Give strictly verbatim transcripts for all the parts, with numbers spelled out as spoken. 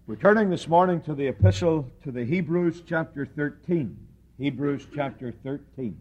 We're turning this morning to the epistle to the Hebrews chapter thirteen. Hebrews chapter thirteen.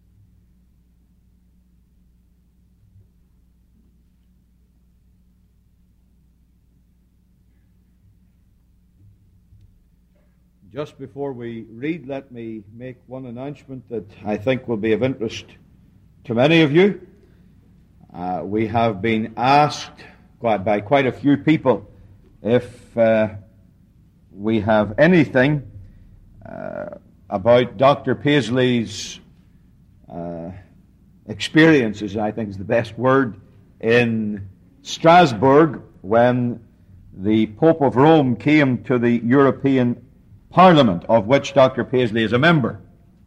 Just before we read, let me make one announcement that I think will be of interest to many of you. Uh, we have been asked quite, by quite a few people if uh, we have anything uh, about Doctor Paisley's uh, experiences, I think is the best word, in Strasbourg when the Pope of Rome came to the European Parliament, of which Doctor Paisley is a member.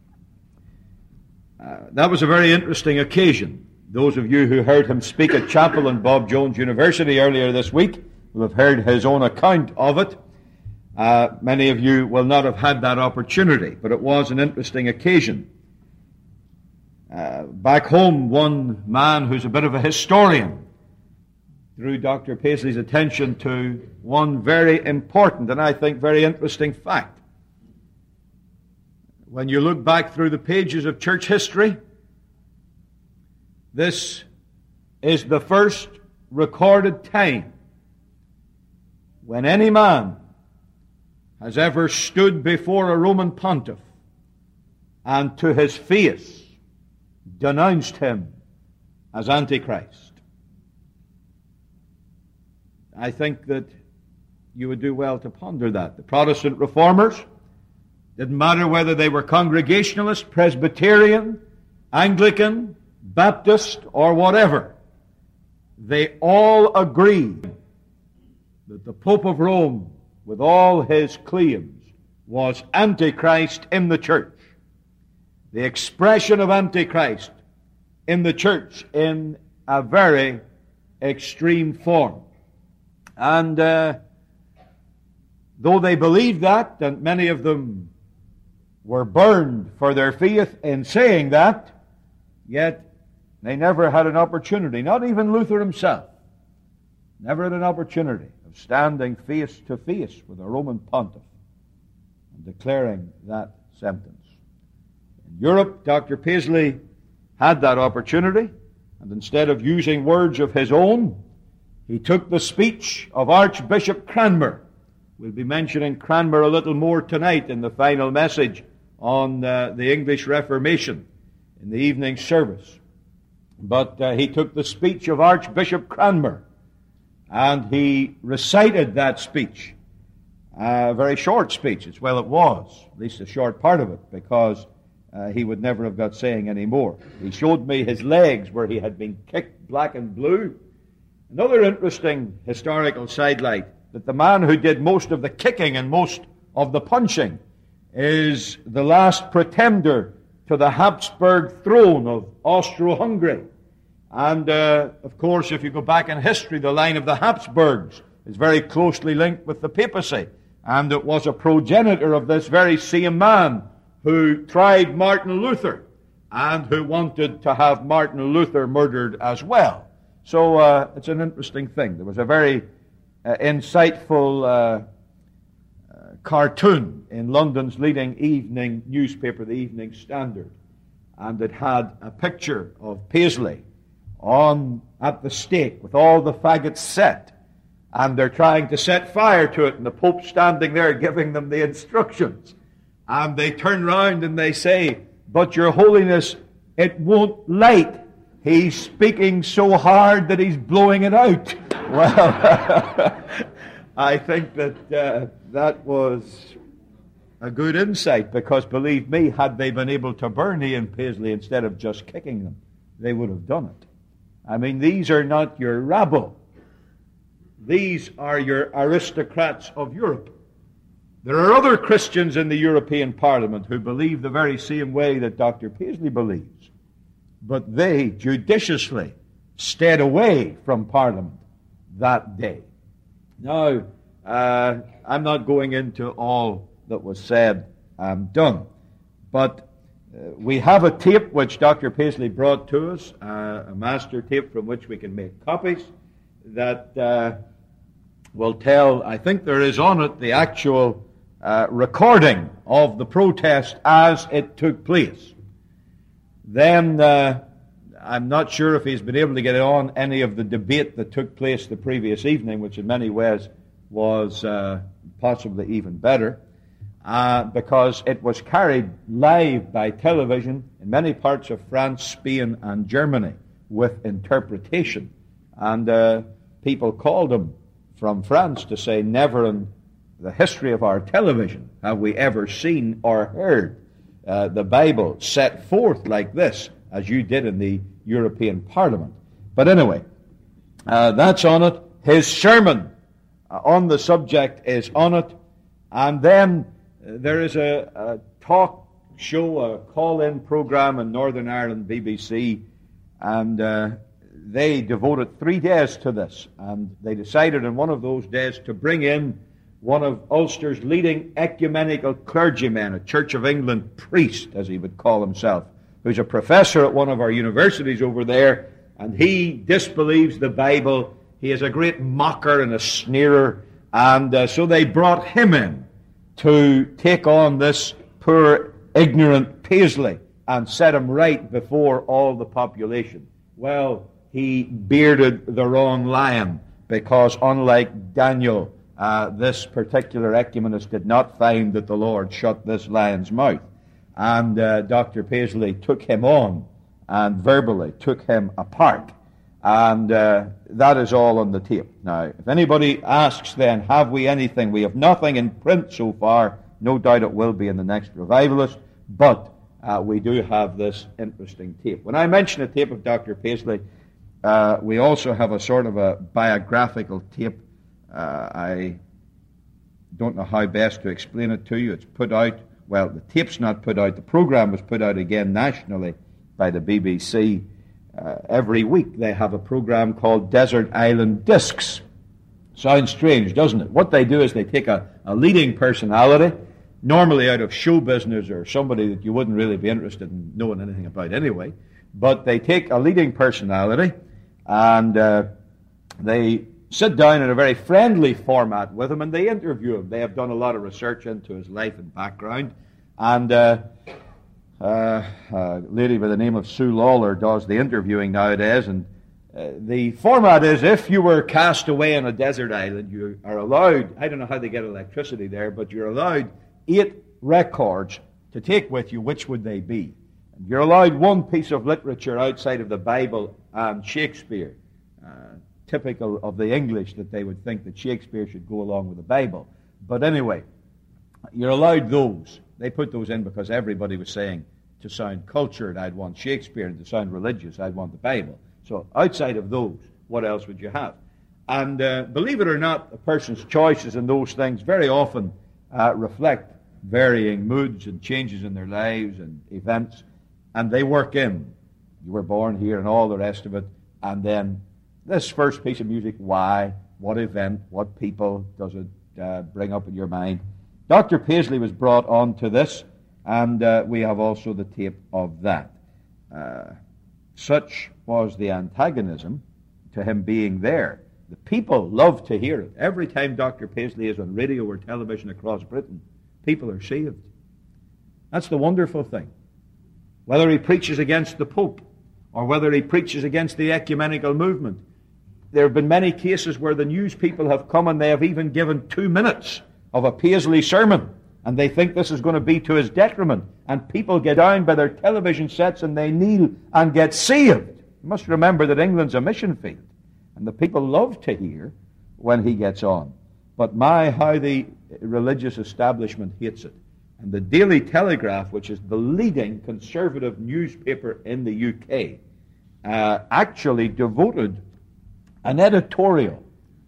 Uh, that was a very interesting occasion. Those of you who heard him speak at chapel in Bob Jones University earlier this week will have heard his own account of it. Uh, many of you will not have had that opportunity, but it was an interesting occasion. Uh, back home, one man who's a bit of a historian drew Doctor Paisley's attention to one very important and I think very interesting fact. When you look back through the pages of church history, this is the first recorded time when any man has ever stood before a Roman pontiff and to his face denounced him as Antichrist. I think that you would do well to ponder that. The Protestant reformers, didn't matter whether they were Congregationalist, Presbyterian, Anglican, Baptist, or whatever, they all agreed that the Pope of Rome, with all his claims, was Antichrist in the church. The expression of Antichrist in the church in a very extreme form. And uh, though they believed that, and many of them were burned for their faith in saying that, yet they never had an opportunity, not even Luther himself, never had an opportunity of standing face to face with a Roman pontiff and declaring that sentence. In Europe, Doctor Paisley had that opportunity, and instead of using words of his own, he took the speech of Archbishop Cranmer. We'll be mentioning Cranmer a little more tonight in the final message on uh, the English Reformation in the evening service. But uh, he took the speech of Archbishop Cranmer, and he recited that speech. A very short speech. It's well it was, at least a short part of it, because uh, he would never have got saying any more. He showed me his legs where he had been kicked black and blue. Another interesting historical sidelight, that the man who did most of the kicking and most of the punching is the last pretender to the Habsburg throne of Austro-Hungary. And, uh, of course, if you go back in history, the line of the Habsburgs is very closely linked with the papacy. And it was a progenitor of this very same man who tried Martin Luther and who wanted to have Martin Luther murdered as well. So uh, it's an interesting thing. There was a very uh, insightful uh, uh, cartoon in London's leading evening newspaper, the Evening Standard, and it had a picture of Paisley on at the stake with all the faggots set, and they're trying to set fire to it, and the Pope's standing there giving them the instructions. And they turn round and they say, "But Your Holiness, it won't light. He's speaking so hard that he's blowing it out." Well, I think that uh, that was a good insight, because believe me, had they been able to burn Ian Paisley instead of just kicking them, they would have done it. I mean, these are not your rabble. These are your aristocrats of Europe. There are other Christians in the European Parliament who believe the very same way that Doctor Paisley believes. But they judiciously stayed away from Parliament that day. Now, uh, I'm not going into all that was said and done, but uh, we have a tape which Doctor Paisley brought to us, uh, a master tape from which we can make copies, that uh, will tell, I think there is on it the actual uh, recording of the protest as it took place. Then uh, I'm not sure if he's been able to get on any of the debate that took place the previous evening, which in many ways was uh, possibly even better, uh, because it was carried live by television in many parts of France, Spain, and Germany with interpretation. And uh, people called him from France to say, never in the history of our television have we ever seen or heard uh, the Bible set forth like this, as you did in the European Parliament. But anyway, uh, that's on it. His sermon uh, on the subject is on it. And then uh, there is a, a talk show, a call-in program in Northern Ireland, B B C, and uh, they devoted three days to this. And they decided on one of those days to bring in one of Ulster's leading ecumenical clergymen, a Church of England priest, as he would call himself, who's a professor at one of our universities over there, and he disbelieves the Bible. He is a great mocker and a sneerer, and uh, so they brought him in to take on this poor, ignorant Paisley and set him right before all the population. Well, he bearded the wrong lion, because unlike Daniel, uh, this particular ecumenist did not find that the Lord shut this lion's mouth. And uh, Doctor Paisley took him on and verbally took him apart. And uh, that is all on the tape. Now, if anybody asks then, have we anything? We have nothing in print so far. No doubt it will be in the next Revivalist. But uh, we do have this interesting tape. When I mention a tape of Doctor Paisley, uh, we also have a sort of a biographical tape. Uh, I don't know how best to explain it to you. It's put out. Well, the tape's not put out. The program was put out again nationally by the B B C. Uh, every week they have a program called Desert Island Discs. Sounds strange, doesn't it? What they do is they take a, a leading personality, normally out of show business or somebody that you wouldn't really be interested in knowing anything about anyway, but they take a leading personality and uh, they sit down in a very friendly format with him, and they interview him. They have done a lot of research into his life and background. And uh, uh, a lady by the name of Sue Lawler does the interviewing nowadays. And uh, the format is, if you were cast away on a desert island, you are allowed, I don't know how they get electricity there, but you're allowed eight records to take with you. Which would they be? And you're allowed one piece of literature outside of the Bible and Shakespeare. Uh, typical of the English, that they would think that Shakespeare should go along with the Bible. But anyway, you're allowed those. They put those in because everybody was saying, to sound cultured, I'd want Shakespeare, and to sound religious, I'd want the Bible. So outside of those, what else would you have? And uh, believe it or not, a person's choices in those things very often uh, reflect varying moods and changes in their lives and events, and they work in. You were born here and all the rest of it, and then this first piece of music, why, what event, what people does it uh, bring up in your mind? Doctor Paisley was brought on to this, and uh, we have also the tape of that. Uh, such was the antagonism to him being there. The people love to hear it. Every time Doctor Paisley is on radio or television across Britain, people are saved. That's the wonderful thing. Whether he preaches against the Pope or whether he preaches against the ecumenical movement, there have been many cases where the news people have come and they have even given two minutes of a Paisley sermon, and they think this is going to be to his detriment, and people get down by their television sets and they kneel and get saved. You must remember that England's a mission field, and the people love to hear when he gets on. But my, how the religious establishment hates it. And the Daily Telegraph, which is the leading conservative newspaper in the U K, uh, actually devoted an editorial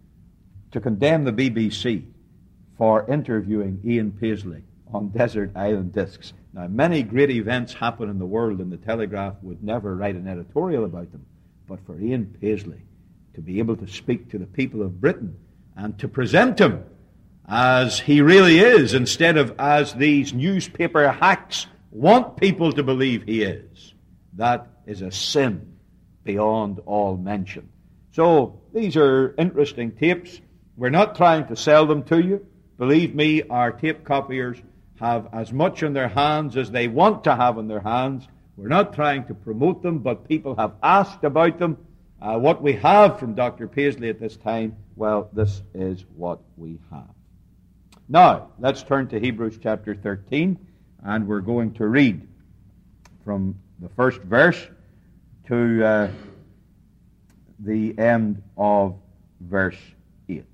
to condemn the B B C for interviewing Ian Paisley on Desert Island Discs. Now, many great events happen in the world, and the Telegraph would never write an editorial about them. But for Ian Paisley to be able to speak to the people of Britain and to present him as he really is, instead of as these newspaper hacks want people to believe he is, that is a sin beyond all mention. So these are interesting tapes. We're not trying to sell them to you. Believe me, our tape copiers have as much in their hands as they want to have in their hands. We're not trying to promote them, but people have asked about them. Uh, what we have from Doctor Paisley at this time, well, this is what we have. Now, let's turn to Hebrews chapter thirteen, and we're going to read from the first verse to uh, the end of verse eight.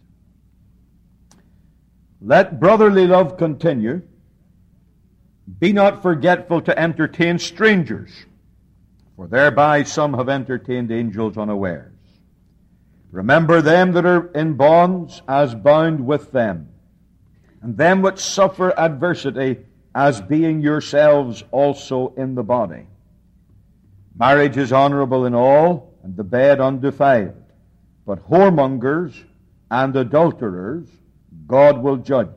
Let brotherly love continue. Be not forgetful to entertain strangers, for thereby some have entertained angels unawares. Remember them that are in bonds as bound with them, and them which suffer adversity as being yourselves also in the body. Marriage is honorable in all, and the bed undefiled. But whoremongers and adulterers God will judge.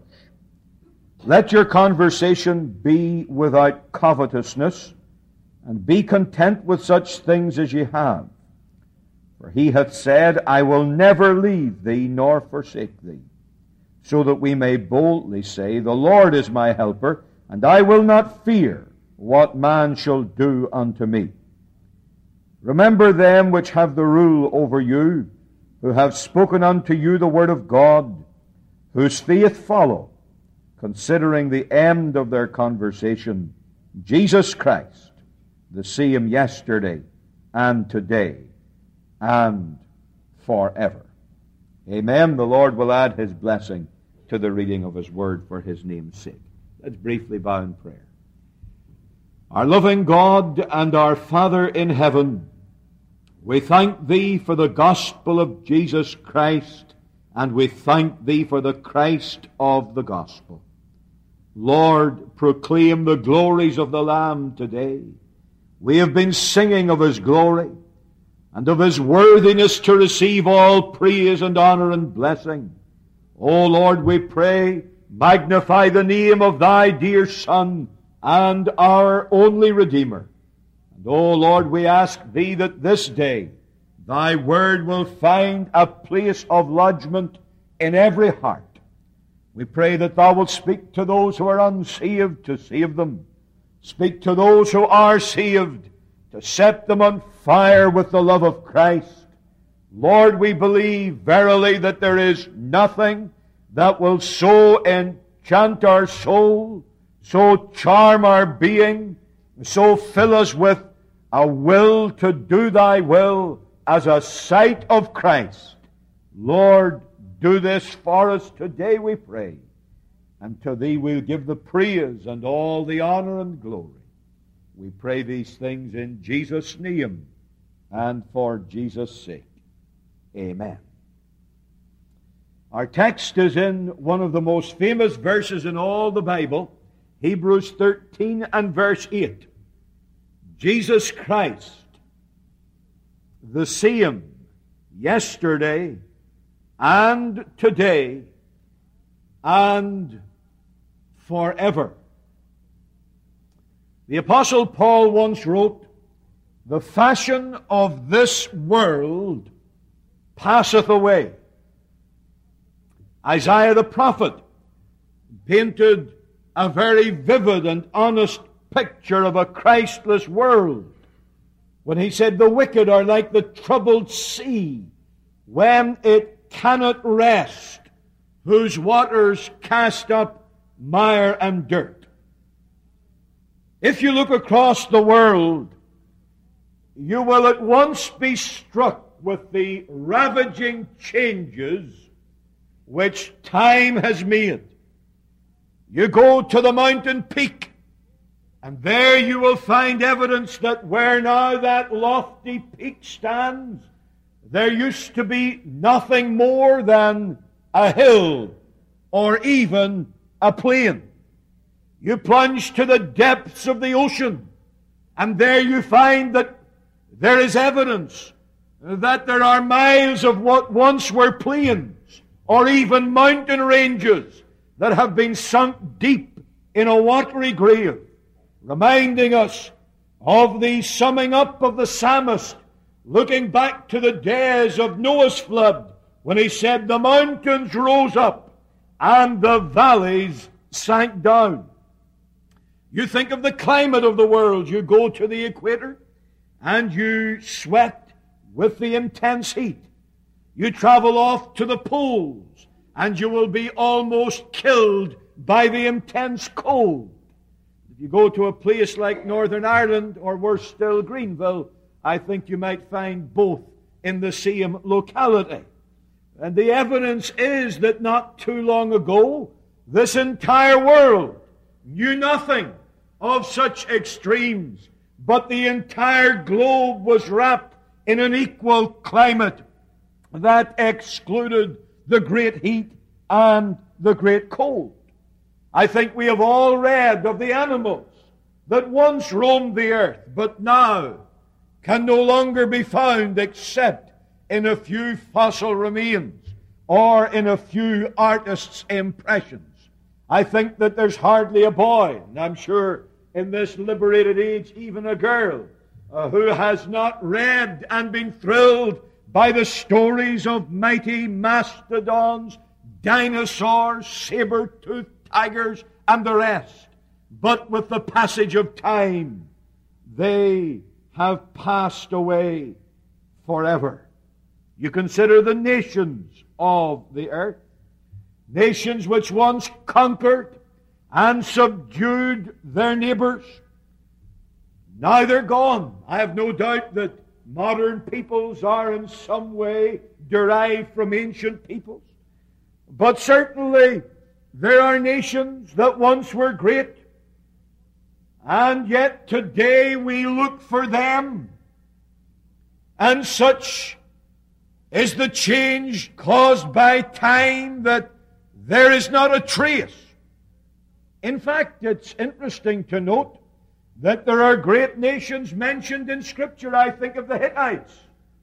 Let your conversation be without covetousness, and be content with such things as ye have. For he hath said, I will never leave thee nor forsake thee, so that we may boldly say, the Lord is my helper, and I will not fear what man shall do unto me. Remember them which have the rule over you, who have spoken unto you the word of God, whose faith follow, considering the end of their conversation, Jesus Christ, the same yesterday and today and forever. Amen. The Lord will add His blessing to the reading of His word for His name's sake. Let's briefly bow in prayer. Our loving God and our Father in heaven, we thank Thee for the gospel of Jesus Christ, and we thank Thee for the Christ of the gospel. Lord, proclaim the glories of the Lamb today. We have been singing of His glory and of His worthiness to receive all praise and honor and blessing. O Lord, we pray, magnify the name of Thy dear Son and our only Redeemer. And O Lord, we ask Thee that this day Thy word will find a place of lodgment in every heart. We pray that Thou wilt speak to those who are unsaved to save them. Speak to those who are saved to set them on fire with the love of Christ. Lord, we believe verily that there is nothing that will so enchant our soul, so charm our being, so fill us with a will to do Thy will as a sight of Christ. Lord, do this for us today, we pray. And to Thee we'll give the praise and all the honor and glory. We pray these things in Jesus' name and for Jesus' sake. Amen. Our text is in one of the most famous verses in all the Bible, Hebrews thirteen and verse eight. Jesus Christ, the same yesterday and today and forever. The Apostle Paul once wrote, the fashion of this world passeth away. Isaiah the prophet painted a very vivid and honest picture of a Christless world when he said, the wicked are like the troubled sea when it cannot rest, whose waters cast up mire and dirt. If you look across the world, you will at once be struck with the ravaging changes which time has made. You go to the mountain peak, and there you will find evidence that where now that lofty peak stands, there used to be nothing more than a hill or even a plain. You plunge to the depths of the ocean, and there you find that there is evidence that there are miles of what once were plains or even mountain ranges that have been sunk deep in a watery grave, reminding us of the summing up of the psalmist, looking back to the days of Noah's flood, when he said the mountains rose up and the valleys sank down. You think of the climate of the world. You go to the equator and you sweat with the intense heat. You travel off to the poles and you will be almost killed by the intense cold. If you go to a place like Northern Ireland, or worse still, Greenville, I think you might find both in the same locality. And the evidence is that not too long ago, this entire world knew nothing of such extremes, but the entire globe was wrapped in an equal climate that excluded the great heat and the great cold. I think we have all read of the animals that once roamed the earth, but now can no longer be found except in a few fossil remains or in a few artists' impressions. I think that there's hardly a boy, and I'm sure in this liberated age even a girl, uh, who has not read and been thrilled by the stories of mighty mastodons, dinosaurs, saber-toothed tigers, and the rest. But with the passage of time, they have passed away forever. You consider the nations of the earth, nations which once conquered and subdued their neighbors. Now they're gone. I have no doubt that modern peoples are in some way derived from ancient peoples. But certainly there are nations that once were great, and yet today we look for them. And such is the change caused by time that there is not a trace. In fact, it's interesting to note that there are great nations mentioned in Scripture. I think of the Hittites.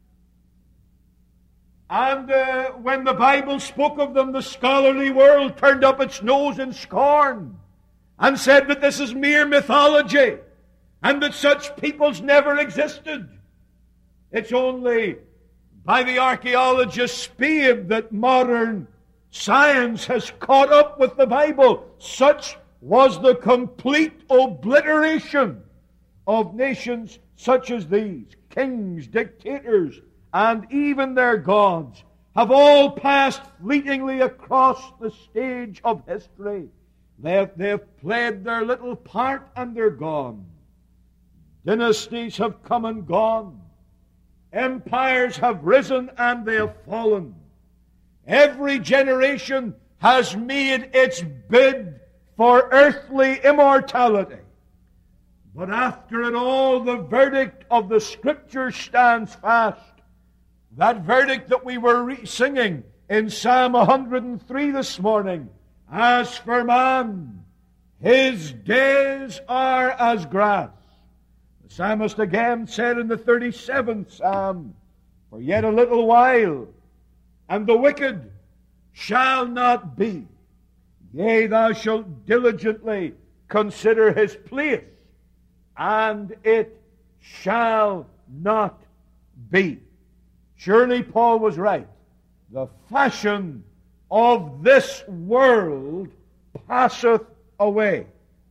And uh, when the Bible spoke of them, the scholarly world turned up its nose in scorn and said that this is mere mythology and that such peoples never existed. It's only by the archaeologist's spade that modern science has caught up with the Bible. Such was the complete obliteration of nations such as these. Kings, dictators, and even their gods have all passed fleetingly across the stage of history. They have, they have played their little part and they're gone. Dynasties have come and gone. Empires have risen and they have fallen. Every generation has made its bid for earthly immortality. But after it all, the verdict of the Scripture stands fast. That verdict that we were re- singing in Psalm one hundred three this morning. As for man, his days are as grass. The psalmist again said in the thirty-seventh Psalm, for yet a little while, and the wicked shall not be. Yea, thou shalt diligently consider his place, and it shall not be. Surely Paul was right. The fashion of this world passeth away.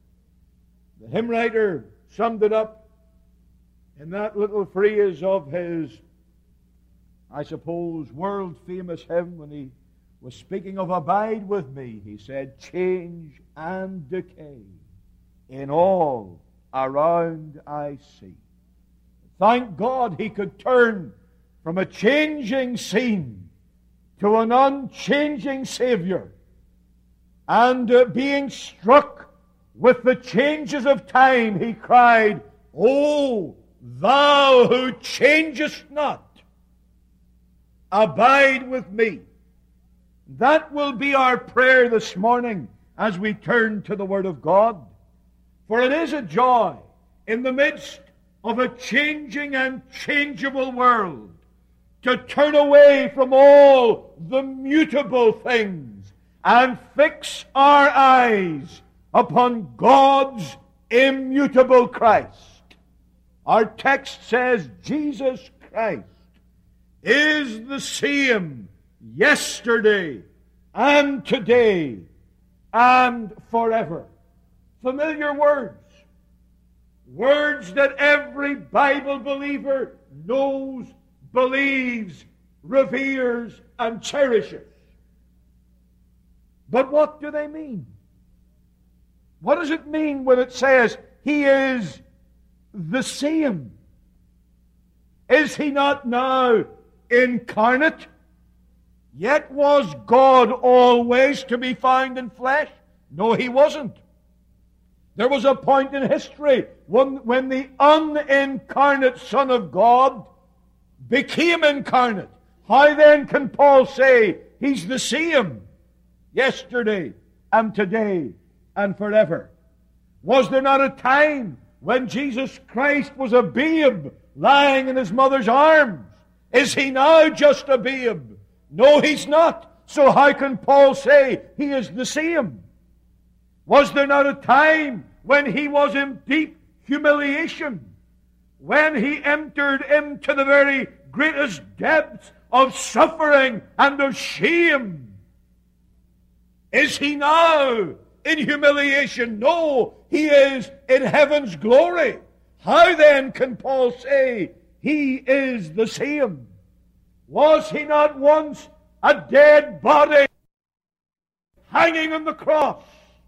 The hymn writer summed it up in that little phrase of his, I suppose, world-famous hymn when he was speaking of abide with me. He said, change and decay in all around I see. Thank God he could turn from a changing scene to an unchanging Savior. And uh, being struck with the changes of time, he cried, O thou who changest not, abide with me. That will be our prayer this morning as we turn to the Word of God. For it is a joy in the midst of a changing and changeable world to turn away from all the mutable things and fix our eyes upon God's immutable Christ. Our text says Jesus Christ is the same yesterday and today and forever. Familiar words. Words that every Bible believer knows, believes, reveres, and cherishes. But what do they mean? What does it mean when it says He is the same? Is He not now incarnate? Yet was God always to be found in flesh? No, He wasn't. There was a point in history when, when the unincarnate Son of God became incarnate. How then can Paul say He's the same yesterday and today and forever? Was there not a time when Jesus Christ was a babe lying in His mother's arms? Is He now just a babe? No, He's not. So how can Paul say He is the same? Was there not a time when He was in deep humiliation? When He entered into the very greatest depths of suffering and of shame? Is He now in humiliation? No, He is in heaven's glory. How then can Paul say He is the same? Was He not once a dead body hanging on the cross?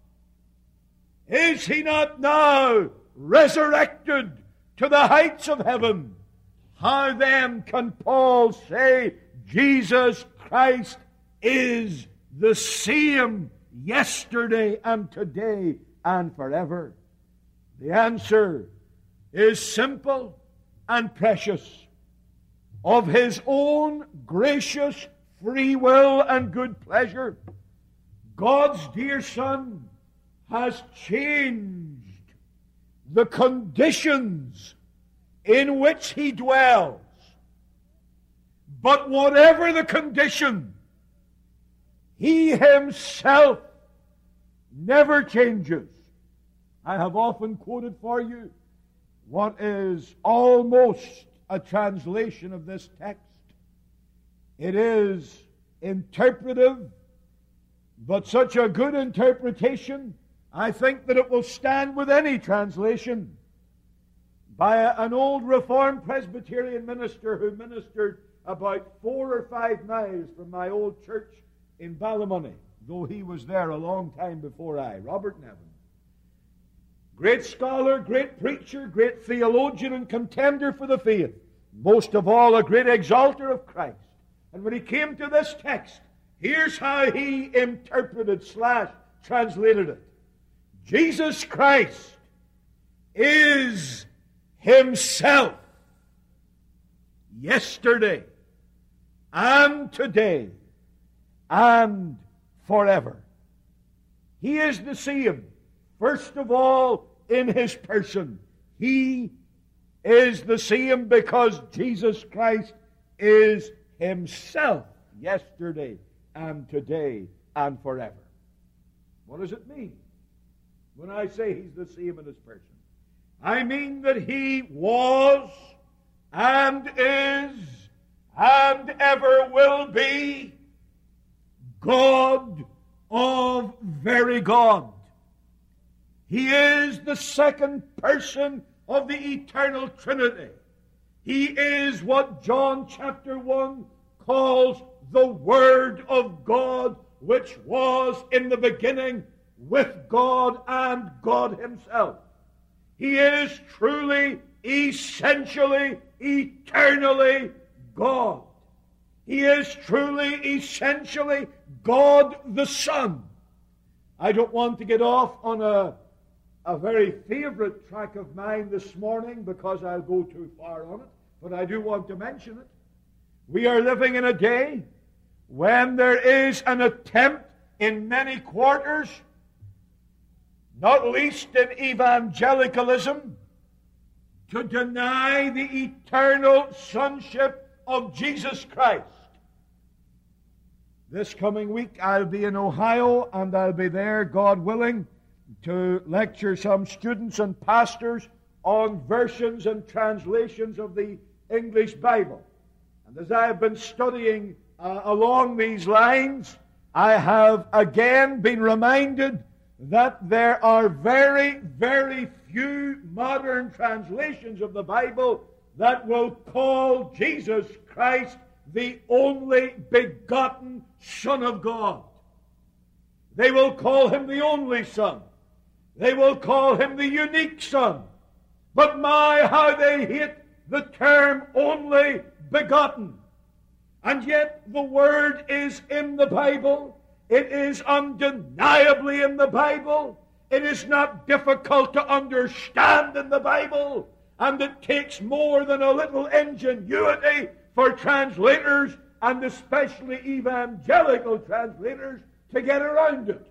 Is He not now resurrected to the heights of heaven? How then can Paul say Jesus Christ is the same yesterday and today and forever? The answer is simple and precious. Of His own gracious free will and good pleasure, God's dear Son has changed the conditions in which He dwells. But whatever the condition, He Himself never changes. I have often quoted for you what is almost a translation of this text. It is interpretive, but such a good interpretation, I think that it will stand with any translation, by a, an old Reformed Presbyterian minister who ministered about four or five miles from my old church in Ballymoney, though he was there a long time before I, Robert Nevin. Great scholar, great preacher, great theologian and contender for the faith. Most of all, a great exalter of Christ. And when he came to this text, here's how he interpreted slash translated it. Jesus Christ is Himself yesterday and today and forever. He is the same. First of all, in His person. He is the same because Jesus Christ is Himself yesterday and today and forever. What does it mean when I say He's the same in His person? I mean that He was and is and ever will be God of very God. He is the second person of the eternal Trinity. He is what John chapter one calls the Word of God, which was in the beginning with God and God Himself. He is truly, essentially, eternally God. He is truly, essentially God the Son. I don't want to get off on a A very favorite track of mine this morning because I'll go too far on it, but I do want to mention it. We are living in a day when there is an attempt in many quarters, not least in evangelicalism, to deny the eternal sonship of Jesus Christ. This coming week I'll be in Ohio, and I'll be there, God willing, to lecture some students and pastors on versions and translations of the English Bible. And as I have been studying uh, along these lines, I have again been reminded that there are very, very few modern translations of the Bible that will call Jesus Christ the only begotten Son of God. They will call him the only Son. They will call him the unique Son. But my, how they hate the term only begotten. And yet the word is in the Bible. It is undeniably in the Bible. It is not difficult to understand in the Bible. And it takes more than a little ingenuity for translators, and especially evangelical translators, to get around it.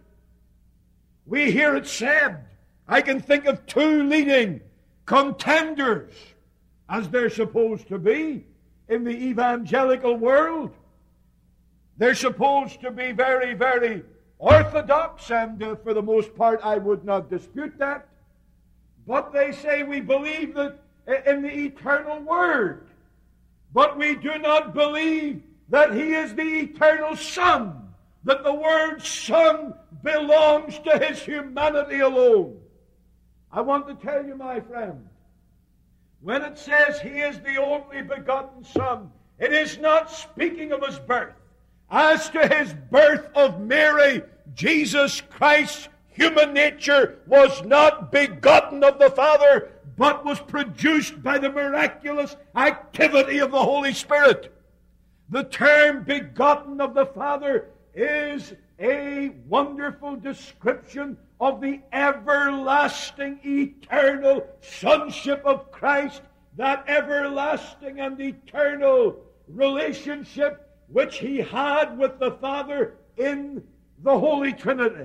We hear it said. I can think of two leading contenders, as they're supposed to be, in the evangelical world. They're supposed to be very, very orthodox, and uh, for the most part I would not dispute that. But they say we believe that in the eternal Word, but we do not believe that He is the eternal Son, that the word Son belongs to His humanity alone. I want to tell you, my friend, when it says He is the only begotten Son, it is not speaking of His birth. As to His birth of Mary, Jesus Christ's human nature was not begotten of the Father, but was produced by the miraculous activity of the Holy Spirit. The term begotten of the Father is a wonderful description of the everlasting, eternal sonship of Christ, that everlasting and eternal relationship which He had with the Father in the Holy Trinity.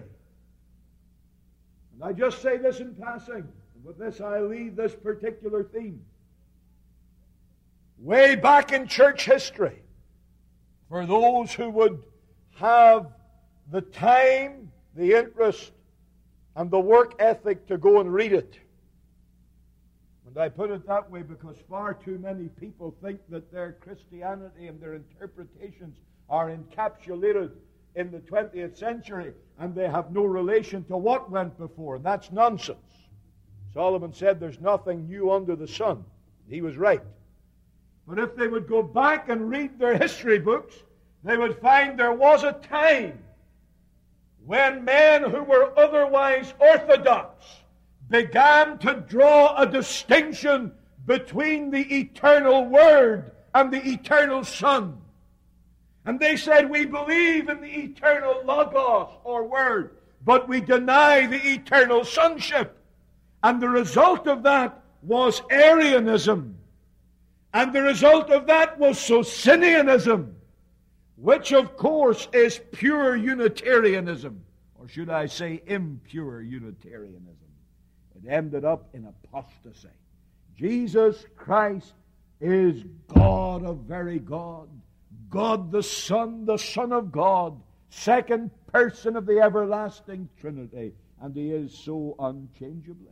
And I just say this in passing, and with this I leave this particular theme. Way back in church history, for those who would have the time, the interest, and the work ethic to go and read it. And I put it that way because far too many people think that their Christianity and their interpretations are encapsulated in the twentieth century, and they have no relation to what went before. And that's nonsense. Solomon said there's nothing new under the sun. He was right. But if they would go back and read their history books, they would find there was a time when men who were otherwise orthodox began to draw a distinction between the eternal Word and the eternal Son. And they said, we believe in the eternal Logos, or Word, but we deny the eternal sonship. And the result of that was Arianism. And the result of that was Socinianism, which of course is pure Unitarianism, or should I say impure Unitarianism. It ended up in apostasy. Jesus Christ is God of very God, God the Son, the Son of God, second person of the everlasting Trinity, and He is so unchangeably.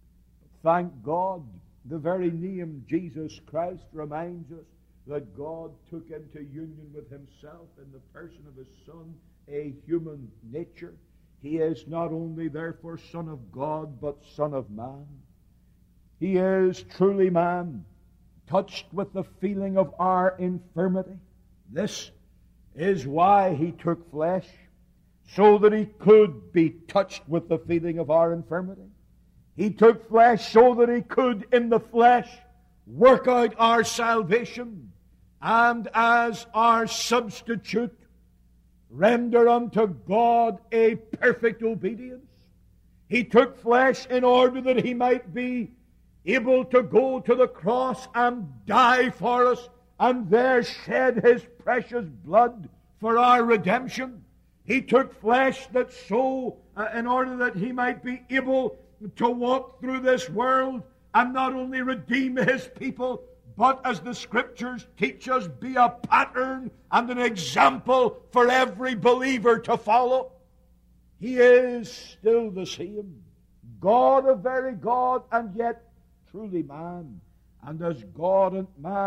Thank God, the very name Jesus Christ reminds us that God took into union with Himself in the person of His Son a human nature. He is not only therefore Son of God, but Son of man. He is truly man, touched with the feeling of our infirmity. This is why He took flesh, so that He could be touched with the feeling of our infirmity. He took flesh so that He could, in the flesh, work out our salvation, and as our substitute, render unto God a perfect obedience. He took flesh in order that He might be able to go to the cross and die for us, and there shed His precious blood for our redemption. He took flesh that so, uh, in order that He might be able to walk through this world and not only redeem His people, but as the Scriptures teach us, be a pattern and an example for every believer to follow. He is still the same, God of very God, and yet truly man. And as God and man,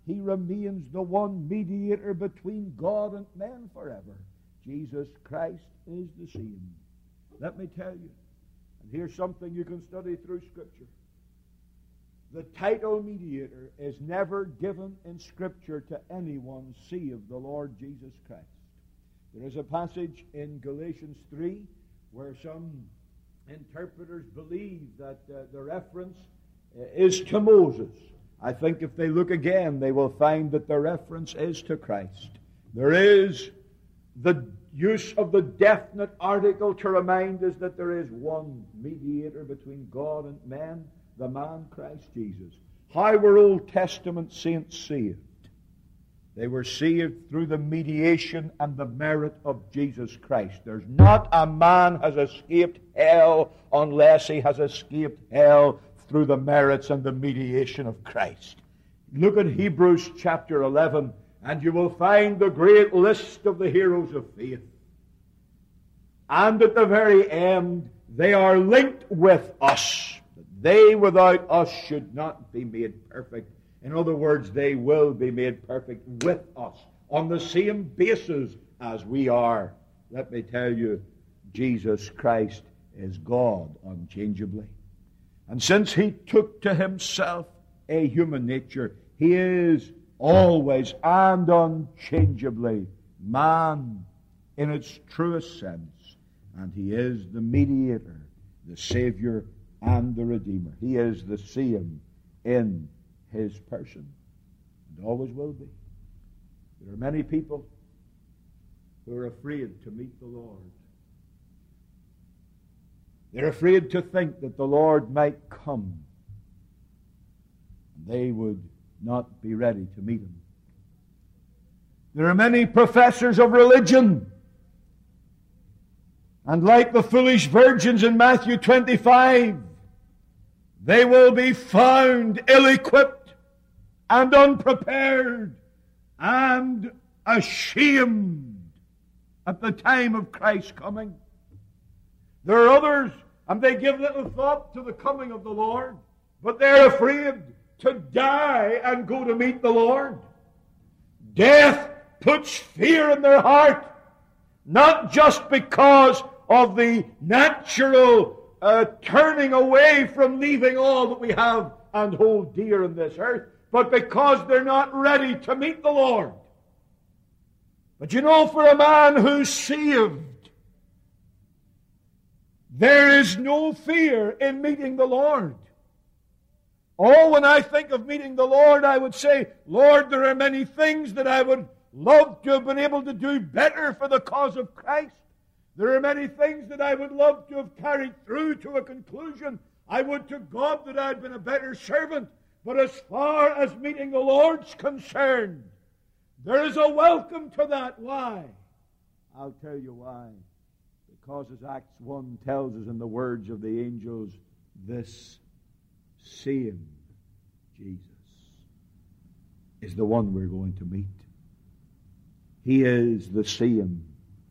he remains the one mediator between God and men forever. Jesus Christ is the same. Let me tell you, and here's something you can study through Scripture. The title mediator is never given in Scripture to anyone save the Lord Jesus Christ. There is a passage in Galatians three where some interpreters believe that uh, the reference uh, is to Moses. I think if they look again, they will find that the reference is to Christ. There is the use of the definite article to remind us that there is one mediator between God and men, the man Christ Jesus. How were Old Testament saints saved? They were saved through the mediation and the merit of Jesus Christ. There's not a man has escaped hell unless he has escaped hell through the merits and the mediation of Christ. Look at Hebrews chapter eleven, and you will find the great list of the heroes of faith. And at the very end, they are linked with us. They without us should not be made perfect. In other words, they will be made perfect with us on the same basis as we are. Let me tell you, Jesus Christ is God unchangeably. And since he took to himself a human nature, he is always and unchangeably man in its truest sense. And he is the mediator, the Savior, and the Redeemer. He is the same in his person, and always will be. There are many people who are afraid to meet the Lord. They're afraid to think that the Lord might come, and they would not be ready to meet him. There are many professors of religion, and like the foolish virgins in Matthew twenty-five, they will be found ill-equipped and unprepared and ashamed at the time of Christ's coming. There are others, and they give little thought to the coming of the Lord, but they're afraid to die and go to meet the Lord. Death puts fear in their heart, not just because of the natural uh, turning away from leaving all that we have and hold dear in this earth, but because they're not ready to meet the Lord. But you know, for a man who's saved, there is no fear in meeting the Lord. Oh, when I think of meeting the Lord, I would say, Lord, there are many things that I would love to have been able to do better for the cause of Christ. There are many things that I would love to have carried through to a conclusion. I would to God that I had been a better servant. But as far as meeting the Lord's concerned, there is a welcome to that. Why? I'll tell you why. Because as Acts one tells us in the words of the angels, this same Jesus is the one we're going to meet. He is the same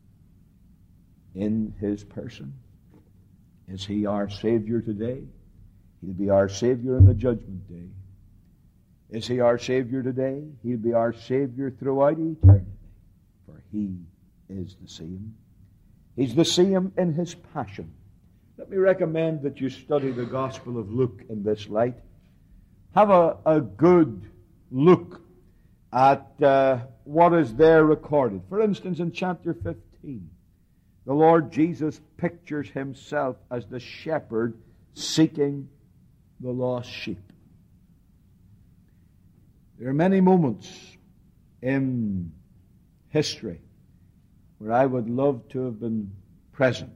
in his person. Is he our Savior today? He'll be our Savior in the judgment day. Is he our Savior today? He'll be our Savior throughout eternity. For he is the same. He's the same in his passion. Let me recommend that you study the Gospel of Luke in this light. Have a, a good look at uh, what is there recorded. For instance, in chapter fifteen, the Lord Jesus pictures himself as the shepherd seeking the lost sheep. There are many moments in history where I would love to have been present.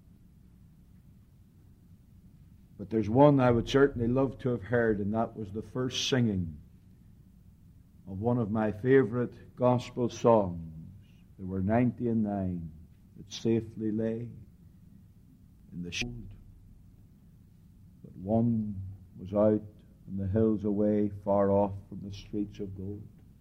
But there's one I would certainly love to have heard, and that was the first singing of one of my favorite gospel songs. There were ninety and nine that safely lay in the shade, but one was out on the hills away, far off from the streets of gold.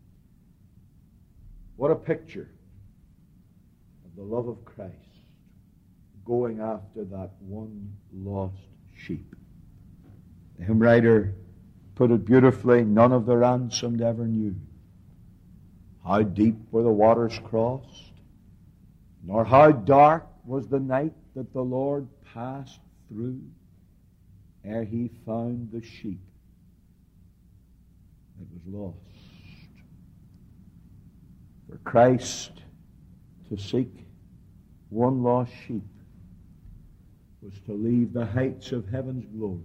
What a picture of the love of Christ going after that one lost sheep. The hymn writer put it beautifully, none of the ransomed ever knew how deep were the waters crossed, nor how dark was the night that the Lord passed through, ere he found the sheep that was lost. For Christ to seek one lost sheep was to leave the heights of heaven's glory,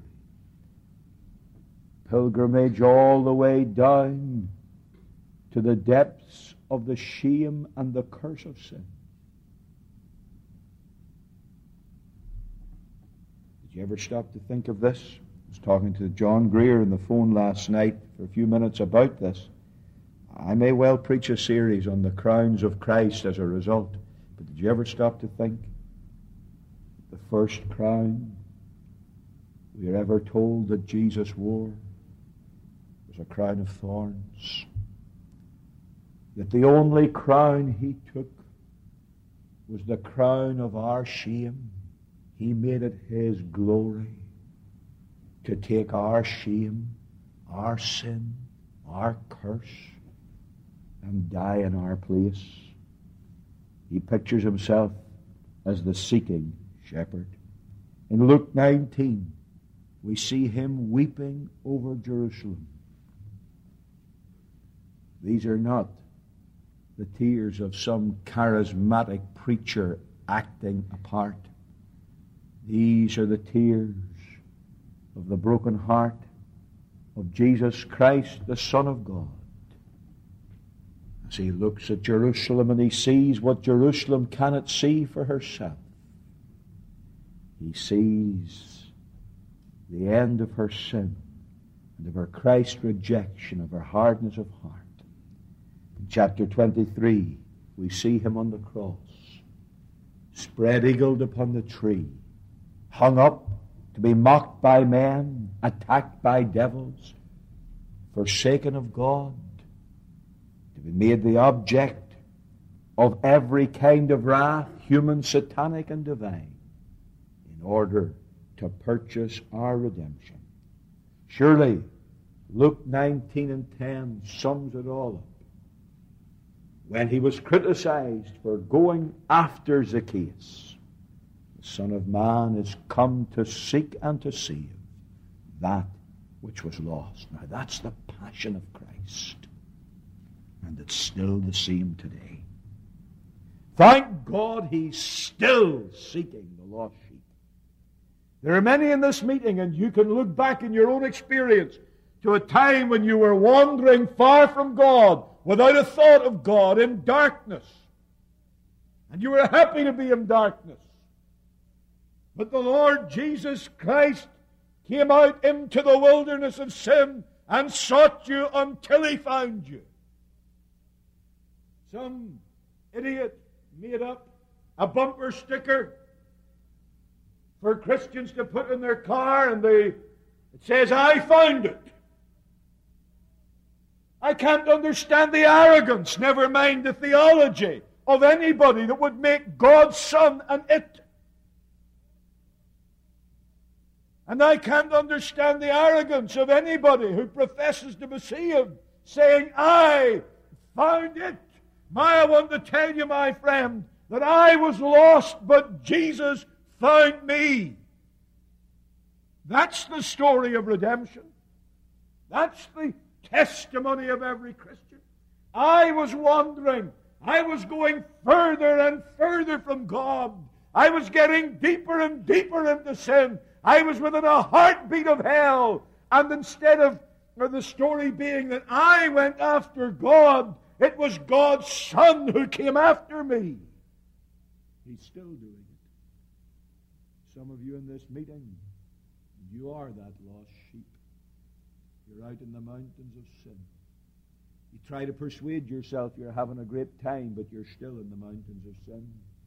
pilgrimage all the way down to the depths of the shame and the curse of sin. Did you ever stop to think of this? I was talking to John Greer on the phone last night for a few minutes about this. I may well preach a series on the crowns of Christ as a result, but did you ever stop to think the first crown we are ever told that Jesus wore was a crown of thorns? That the only crown he took was the crown of our shame. He made it his glory to take our shame, our sin, our curse, and die in our place. He pictures himself as the seeking shepherd. In Luke nineteen, we see him weeping over Jerusalem. These are not the tears of some charismatic preacher acting a part. These are the tears of the broken heart of Jesus Christ, the Son of God. As he looks at Jerusalem and he sees what Jerusalem cannot see for herself, he sees the end of her sin and of her Christ rejection, of her hardness of heart. In chapter twenty-three, we see him on the cross, spread-eagled upon the tree, hung up to be mocked by men, attacked by devils, forsaken of God, to be made the object of every kind of wrath, human, satanic, and divine, in order to purchase our redemption. Surely, Luke nineteen and ten sums it all up. When he was criticized for going after Zacchaeus, the Son of Man is come to seek and to save that which was lost. Now that's the passion of Christ. And it's still the same today. Thank God he's still seeking the lost sheep. There are many in this meeting, and you can look back in your own experience to a time when you were wandering far from God, without a thought of God, in darkness. And you were happy to be in darkness. But the Lord Jesus Christ came out into the wilderness of sin and sought you until he found you. Some idiot made up a bumper sticker for Christians to put in their car, and they, it says, "I found it." I can't understand the arrogance, never mind the theology, of anybody that would make God's Son an it. And I can't understand the arrogance of anybody who professes to be saved, saying, "I found it." May I want to tell you, my friend, that I was lost, but Jesus found me. That's the story of redemption. That's the testimony of every Christian. I was wandering. I was going further and further from God. I was getting deeper and deeper into sin. I was within a heartbeat of hell. And instead of or the story being that I went after God, it was God's Son who came after me. He's still doing it. Some of you in this meeting, you are that lost sheep. You're out in the mountains of sin. You try to persuade yourself you're having a great time, but you're still in the mountains of sin.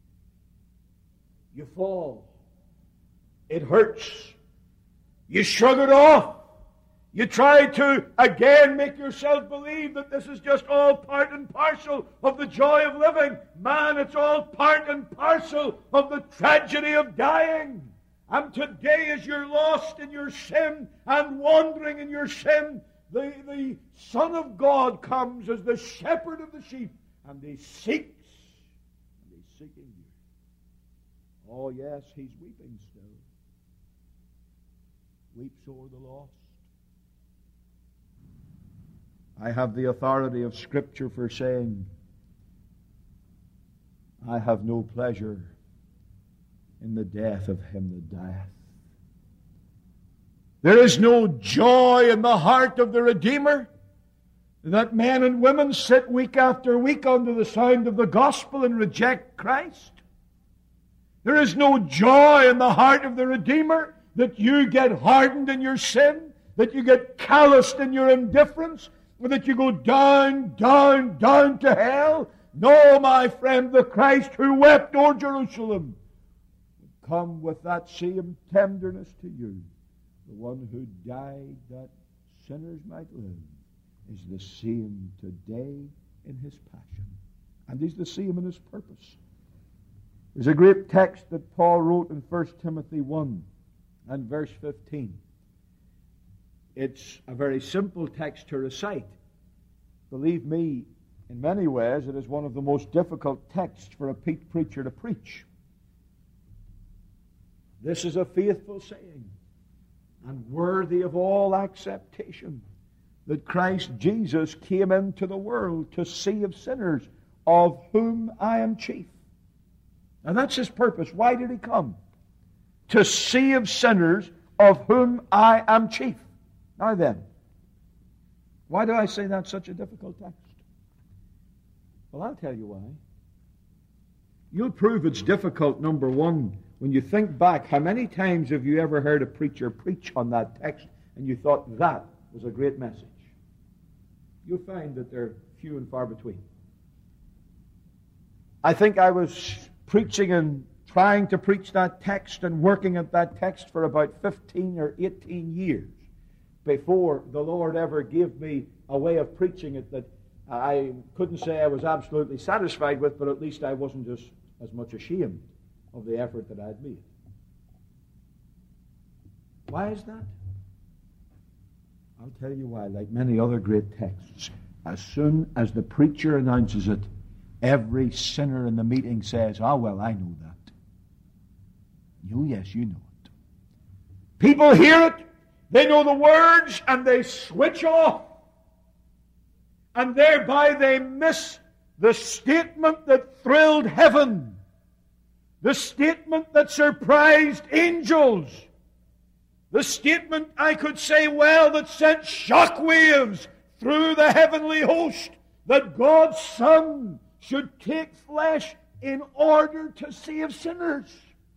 You fall. It hurts. You shrug it off. You try to again make yourself believe that this is just all part and parcel of the joy of living. Man, it's all part and parcel of the tragedy of dying. And today, as you're lost in your sin and wandering in your sin, the, the Son of God comes as the shepherd of the sheep, and He seeks, and He's seeking you. Oh yes, He's weeping still. Weeps o'er the lost. I have the authority of Scripture for saying, I have no pleasure in the death of him that dieth. There is no joy in the heart of the Redeemer that men and women sit week after week under the sound of the gospel and reject Christ. There is no joy in the heart of the Redeemer that you get hardened in your sin, that you get calloused in your indifference, or that you go down, down, down to hell. No, my friend, the Christ who wept o'er Jerusalem would come with that same tenderness to you. The one who died that sinners might live is the same today in His passion. And He's the same in His purpose. There's a great text that Paul wrote in First Timothy one and verse fifteen. It's a very simple text to recite. Believe me, in many ways, it is one of the most difficult texts for a preacher to preach. This is a faithful saying and worthy of all acceptation, that Christ Jesus came into the world to save sinners, of whom I am chief. Now that's His purpose. Why did He come? To save sinners, of whom I am chief. Now then, why do I say that's such a difficult text? Well, I'll tell you why. You'll prove it's difficult, number one, when you think back, how many times have you ever heard a preacher preach on that text and you thought that was a great message? You'll find that they're few and far between. I think I was preaching and trying to preach that text and working at that text for about fifteen or eighteen years before the Lord ever gave me a way of preaching it that I couldn't say I was absolutely satisfied with, but at least I wasn't just as much ashamed of the effort that I had made. Why is that? I'll tell you why. Like many other great texts, as soon as the preacher announces it, every sinner in the meeting says, "Ah, well, I know that." You, yes, you know it. People hear it, they know the words, and they switch off. And thereby they miss the statement that thrilled heaven, the statement that surprised angels, the statement, I could say well, that sent shockwaves through the heavenly host, that God's Son should take flesh in order to save sinners.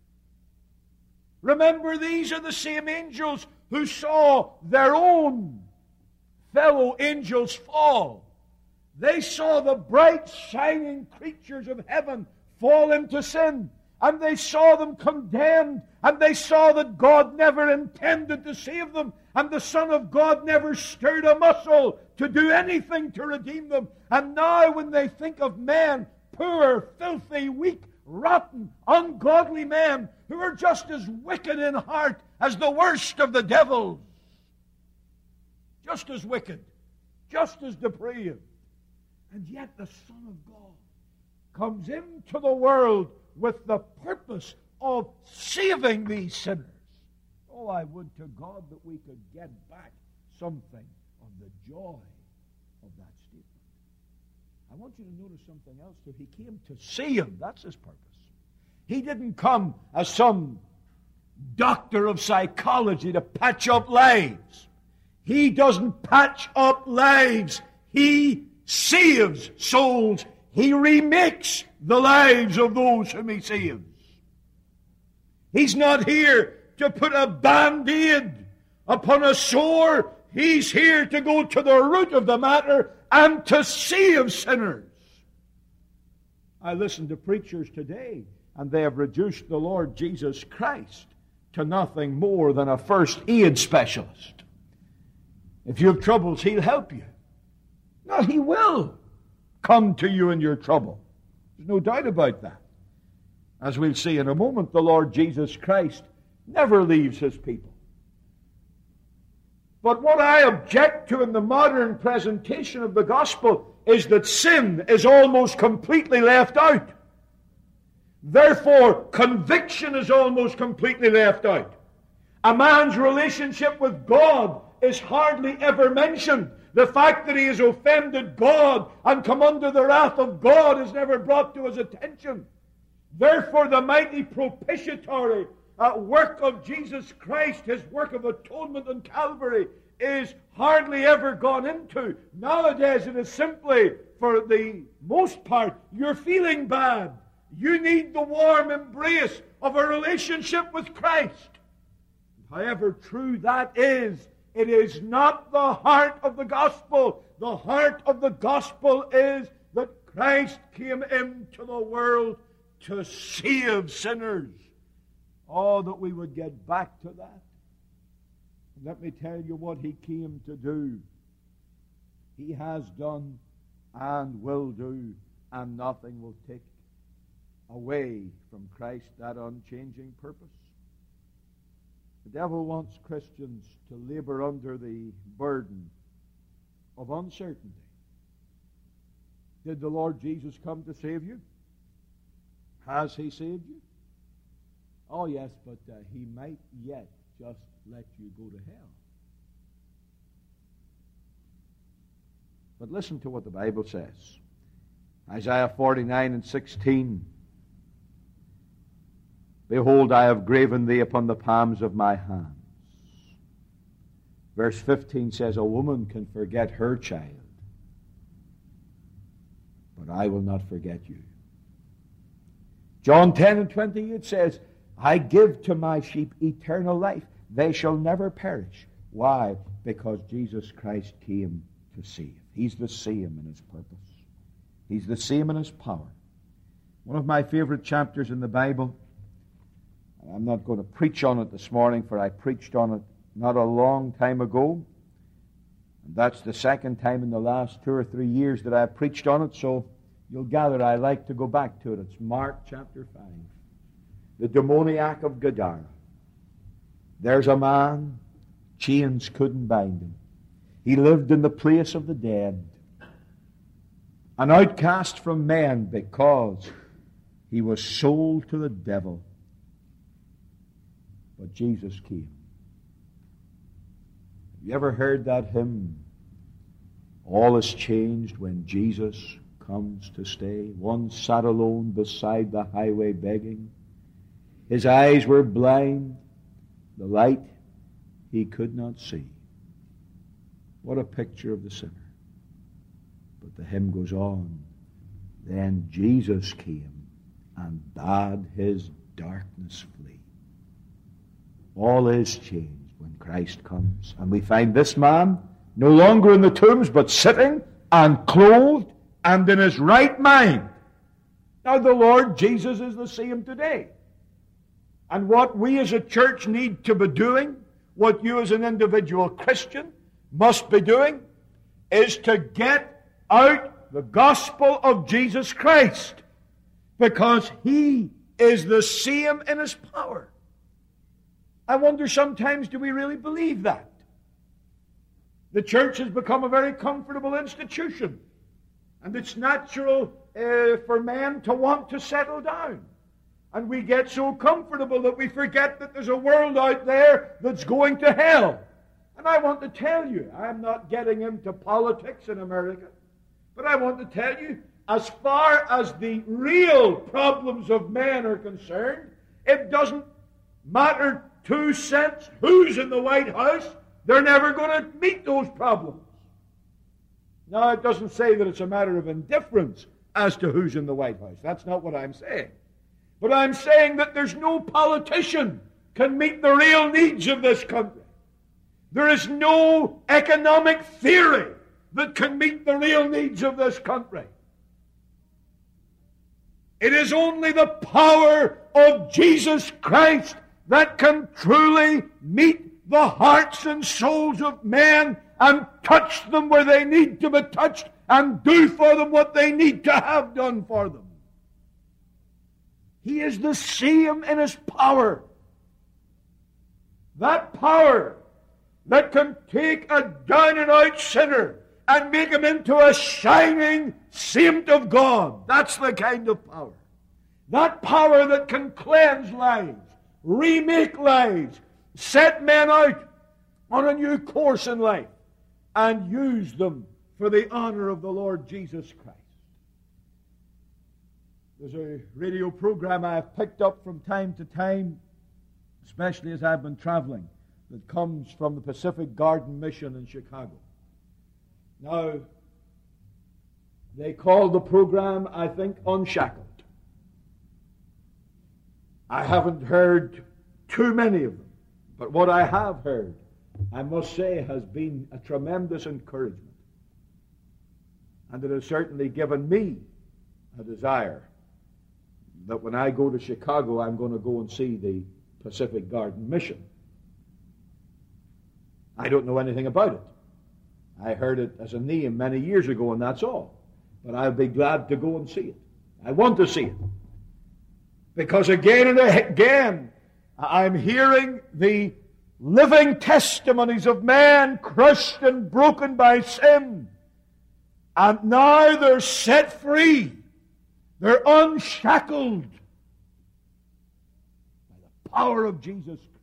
Remember, these are the same angels who saw their own fellow angels fall. They saw the bright, shining creatures of heaven fall into sin, and they saw them condemned, and they saw that God never intended to save them, and the Son of God never stirred a muscle to do anything to redeem them. And now when they think of men, poor, filthy, weak, rotten, ungodly men, who are just as wicked in heart as the worst of the devils, just as wicked, just as depraved, and yet the Son of God comes into the world with the purpose of saving these sinners. Oh, I would to God that we could get back something of the joy of that statement. I want you to notice something else too. He came to save. That's His purpose. He didn't come as some doctor of psychology to patch up lives. He doesn't patch up lives. He saves souls. He remakes the lives of those whom He saves. He's not here to put a band-aid upon a sore. He's here to go to the root of the matter and to save sinners. I listen to preachers today, and they have reduced the Lord Jesus Christ to nothing more than a first aid specialist. If you have troubles, He'll help you. No, He will come to you in your trouble. There's no doubt about that. As we'll see in a moment, the Lord Jesus Christ never leaves His people. But what I object to in the modern presentation of the gospel is that sin is almost completely left out. Therefore, conviction is almost completely left out. A man's relationship with God is hardly ever mentioned. The fact that he has offended God and come under the wrath of God is never brought to his attention. Therefore, the mighty propitiatory uh, work of Jesus Christ, His work of atonement on Calvary, is hardly ever gone into. Nowadays, it is simply, for the most part, you're feeling bad. You need the warm embrace of a relationship with Christ. However true that is, it is not the heart of the gospel. The heart of the gospel is that Christ came into the world to save sinners. Oh, that we would get back to that. Let me tell you what He came to do. He has done and will do, and nothing will take away from Christ that unchanging purpose. The devil wants Christians to labor under the burden of uncertainty. Did the Lord Jesus come to save you? Has He saved you? Oh yes, but uh, He might yet just let you go to hell. But listen to what the Bible says. Isaiah forty-nine and sixteen. Behold, I have graven thee upon the palms of my hands. Verse fifteen says, a woman can forget her child, but I will not forget you. John ten and twenty-eight says, I give to my sheep eternal life. They shall never perish. Why? Because Jesus Christ came to save. He's the same in His purpose. He's the same in His power. One of my favorite chapters in the Bible, and I'm not going to preach on it this morning, for I preached on it not a long time ago. And that's the second time in the last two or three years that I've preached on it, so you'll gather I like to go back to it. It's Mark chapter five. The demoniac of Gadara. There's a man, chains couldn't bind him. He lived in the place of the dead, an outcast from men because he was sold to the devil. But Jesus came. Have you ever heard that hymn? All is changed when Jesus comes to stay. One sat alone beside the highway begging. His eyes were blind. The light he could not see. What a picture of the sinner. But the hymn goes on. Then Jesus came and bade his darkness flee. All is changed when Christ comes. And we find this man no longer in the tombs, but sitting and clothed and in his right mind. Now the Lord Jesus is the same today. And what we as a church need to be doing, what you as an individual Christian must be doing, is to get out the gospel of Jesus Christ. Because He is the same in His power. I wonder sometimes, do we really believe that? The church has become a very comfortable institution. And it's natural uh, for men to want to settle down. And we get so comfortable that we forget that there's a world out there that's going to hell. And I want to tell you, I'm not getting into politics in America, but I want to tell you, as far as the real problems of men are concerned, it doesn't matter two cents who's in the White House. They're never going to meet those problems. Now, it doesn't say that it's a matter of indifference as to who's in the White House. That's not what I'm saying. But I'm saying that there's no politician can meet the real needs of this country. There is no economic theory that can meet the real needs of this country. It is only the power of Jesus Christ that can truly meet the hearts and souls of men and touch them where they need to be touched and do for them what they need to have done for them. He is the same in His power. That power that can take a down-and-out sinner and make him into a shining saint of God. That's the kind of power. That power that can cleanse lives, remake lives, set men out on a new course in life, and use them for the honor of the Lord Jesus Christ. There's a radio program I've picked up from time to time, especially as I've been traveling, that comes from the Pacific Garden Mission in Chicago. Now, they call the program, I think, Unshackled. I haven't heard too many of them, but what I have heard, I must say, has been a tremendous encouragement. And it has certainly given me a desire that when I go to Chicago, I'm going to go and see the Pacific Garden Mission. I don't know anything about it. I heard it as a name many years ago, and that's all. But I'll be glad to go and see it. I want to see it. Because again and again, I'm hearing the living testimonies of men crushed and broken by sin. And now they're set free. They're unshackled by the power of Jesus Christ.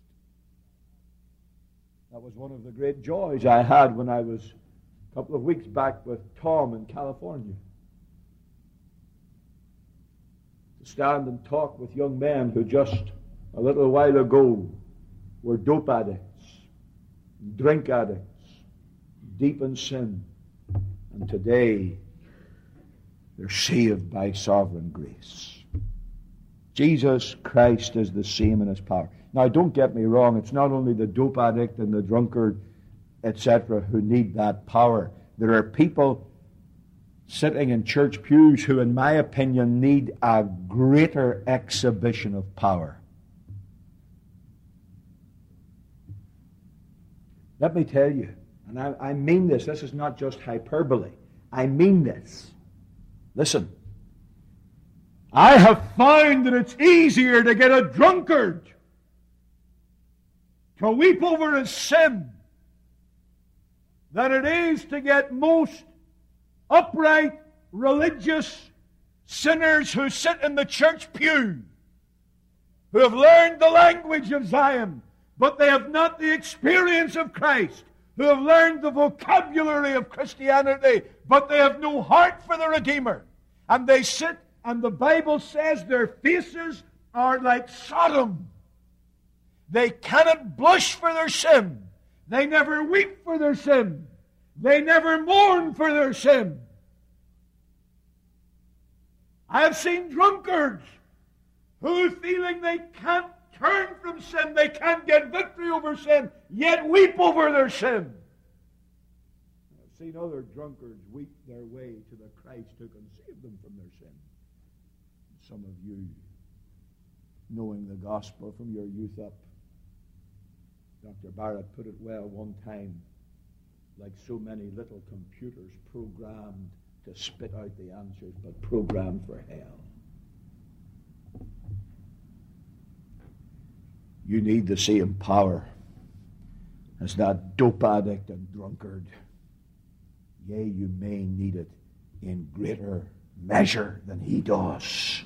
That was one of the great joys I had when I was a couple of weeks back with Tom in California. To stand and talk with young men who just a little while ago were dope addicts, drink addicts, deep in sin. And today, they're saved by sovereign grace. Jesus Christ is the same in His power. Now, don't get me wrong. It's not only the dope addict and the drunkard, et cetera, who need that power. There are people sitting in church pews who, in my opinion, need a greater exhibition of power. Let me tell you, and I, I mean this, this is not just hyperbole. I mean this. Listen, I have found that it's easier to get a drunkard to weep over his sin than it is to get most upright, religious sinners who sit in the church pew, who have learned the language of Zion, but they have not the experience of Christ, who have learned the vocabulary of Christianity, but they have no heart for the Redeemer. And they sit, and the Bible says their faces are like Sodom. They cannot blush for their sin. They never weep for their sin. They never mourn for their sin. I have seen drunkards who, feeling they can't turn from sin, they can't get victory over sin, yet weep over their sin. I've seen other drunkards weep their way to the Christ who can save them from their sin. Some of you, knowing the gospel from your youth up, Doctor Barrett put it well one time, like so many little computers programmed to spit out the answers, but programmed for hell. You need the same power as that dope addict and drunkard. Yea, you may need it in greater measure than he does.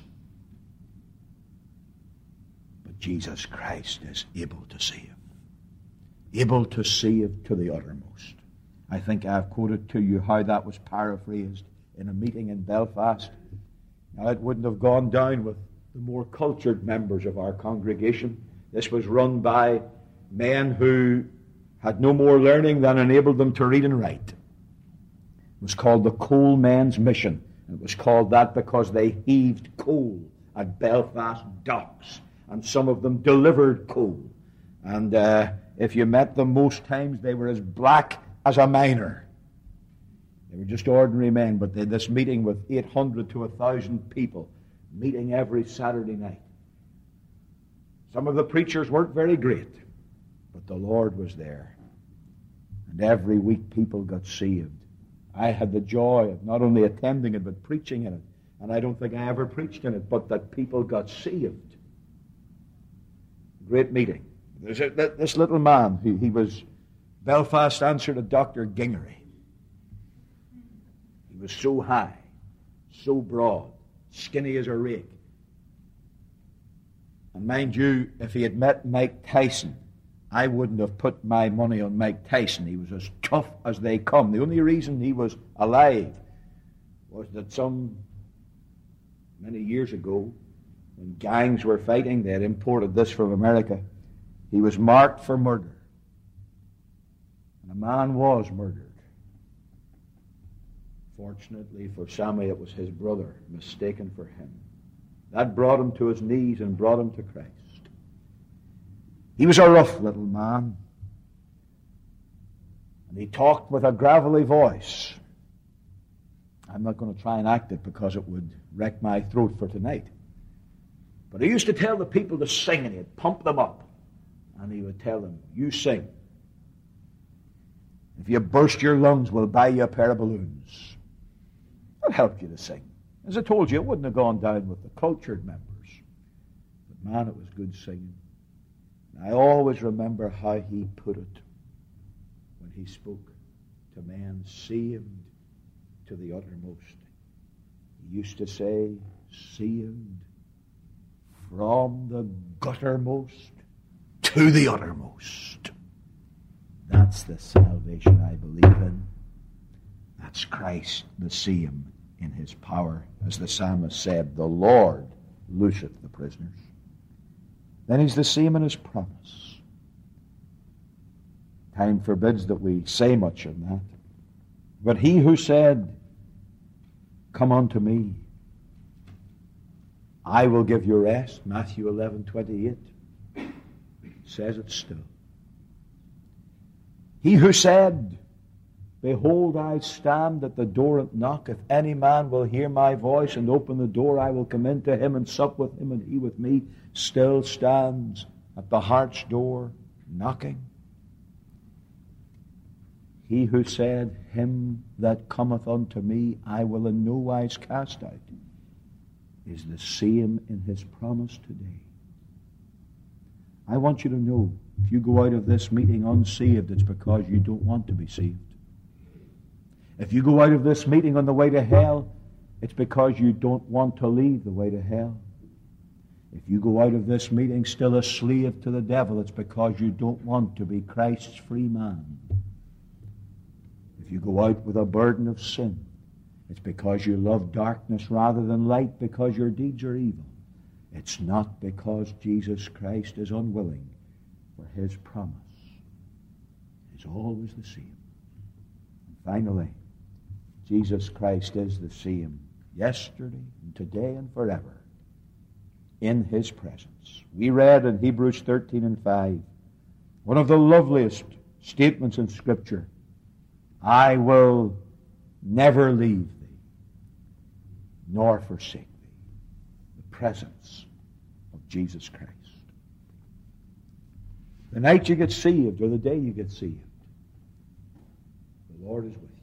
But Jesus Christ is able to save. Able to save to the uttermost. I think I've quoted to you how that was paraphrased in a meeting in Belfast. Now, it wouldn't have gone down with the more cultured members of our congregation. This was run by men who had no more learning than enabled them to read and write. It was called the Coal Men's Mission. It was called that because they heaved coal at Belfast docks, and some of them delivered coal. And uh, if you met them, most times they were as black as a miner. They were just ordinary men, but they had this meeting with eight hundred to one thousand people, meeting every Saturday night. Some of the preachers weren't very great, but the Lord was there. And every week people got saved. I had the joy of not only attending it, but preaching in it. And I don't think I ever preached in it, but that people got saved. Great meeting. There's a, this little man, he, he was Belfast answer to Doctor Gingery. He was so high, so broad, skinny as a rake. And mind you, if he had met Mike Tyson, I wouldn't have put my money on Mike Tyson. He was as tough as they come. The only reason he was alive was that some many years ago, when gangs were fighting, they had imported this from America. He was marked for murder. And a man was murdered. Fortunately for Sammy, it was his brother, mistaken for him. That brought him to his knees and brought him to Christ. He was a rough little man. And he talked with a gravelly voice. I'm not going to try and act it because it would wreck my throat for tonight. But he used to tell the people to sing, and he'd pump them up. And he would tell them, you sing. If you burst your lungs, we'll buy you a pair of balloons. I'll help you to sing. As I told you, it wouldn't have gone down with the cultured members. But man, it was good singing. And I always remember how he put it when he spoke to men saved to the uttermost. He used to say, saved from the guttermost to the uttermost. That's the salvation I believe in. That's Christ the same in his power. As the psalmist said, the Lord looseth the prisoners. Then he's the same in his promise. Time forbids that we say much on that. But he who said, come unto me, I will give you rest, Matthew eleven twenty-eight, says it still. He who said, behold, I stand at the door and knock. If any man will hear my voice and open the door, I will come into him and sup with him and he with me, still stands at the heart's door knocking. He who said, him that cometh unto me, I will in no wise cast out, is the same in his promise today. I want you to know, if you go out of this meeting unsaved, it's because you don't want to be saved. If you go out of this meeting on the way to hell, it's because you don't want to leave the way to hell. If you go out of this meeting still a slave to the devil, it's because you don't want to be Christ's free man. If you go out with a burden of sin, it's because you love darkness rather than light, because your deeds are evil. It's not because Jesus Christ is unwilling, for his promise is always the same. And finally, Jesus Christ is the same yesterday and today and forever in his presence. We read in Hebrews thirteen and five, one of the loveliest statements in Scripture, I will never leave thee, nor forsake thee. The presence of Jesus Christ. The night you get saved, or the day you get saved, the Lord is with you.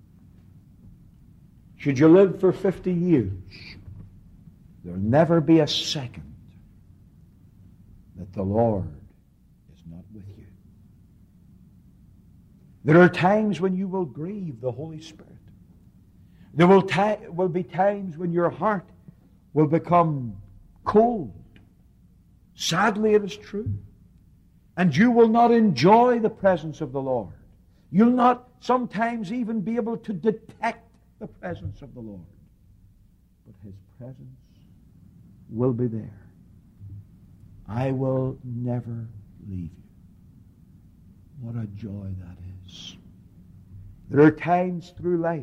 Should you live for fifty years, there'll never be a second that the Lord is not with you. There are times when you will grieve the Holy Spirit. There will, ta- will be times when your heart will become cold. Sadly, it is true. And you will not enjoy the presence of the Lord. You'll not sometimes even be able to detect the presence of the Lord. But his presence will be there. I will never leave you. What a joy that is. There are times through life